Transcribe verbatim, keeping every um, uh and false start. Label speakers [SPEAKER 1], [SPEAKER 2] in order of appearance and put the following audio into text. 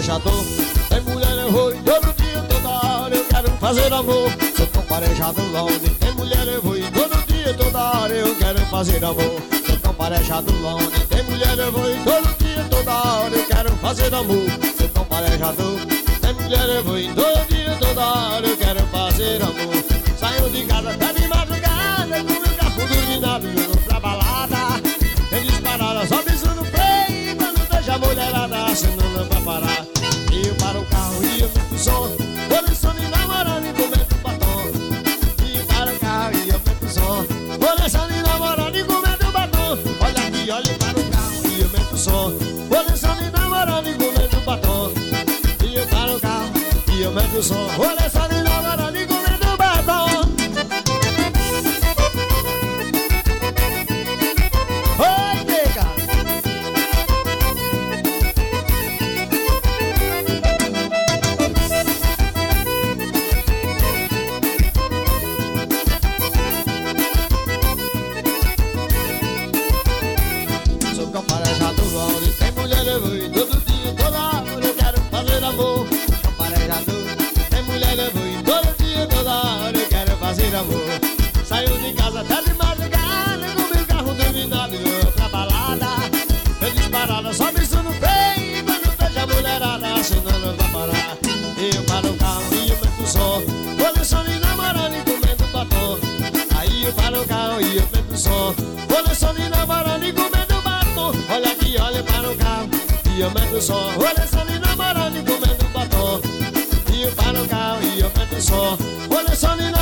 [SPEAKER 1] parejador. Tem mulher eu vou e todo dia, toda hora eu quero fazer amor. Sou tão parejado onde tem mulher eu vou e todo dia, toda hora eu quero fazer amor. Sou tão parejado onde tem mulher eu vou e todo dia, toda hora eu quero fazer amor. Sou tão parejado, tem mulher eu vou e todo dia, toda hora eu quero fazer amor. Saio de casa até de madrugada, com meu carro dominado, indo pra balada. Tem disparada, só bisu no freio, quando deixa a mulherada acenando pra parar. E eu paro o carro e eu meto o som, vou deixando de namorando e comendo batom. E eu paro o carro e eu meto o som, vou deixando de namorando e comendo batom. Olha aqui, olha para o carro e eu meto o som, vou deixando de namorando e comendo batom. E eu paro o carro e eu meto o som, vou deixando de namorando e comendo batom. Oi, nega! Sou comparejado onde tem mulher eu vou e todo dia, toda hora eu quero fazer amor. Comparejado, tem mulher eu vou e todo dia, toda hora eu quero fazer amor. Saio de casa até de madrugada, com meu carro dominado e vou pra balada. Eu disparada, só bisu no freio, quando vejo a mulherada acenando pra parar. Eu paro o carro e eu meto o som, vou deixando de namorando e comendo batom. Aí eu paro o carro e eu meto o som, vou deixando de namorando e comendo batom. Olha aqui, olha para o carro e eu meto o som, vou deixando de namorando e comendo batom. E eu paro o carro e eu meto o som, vou deixando de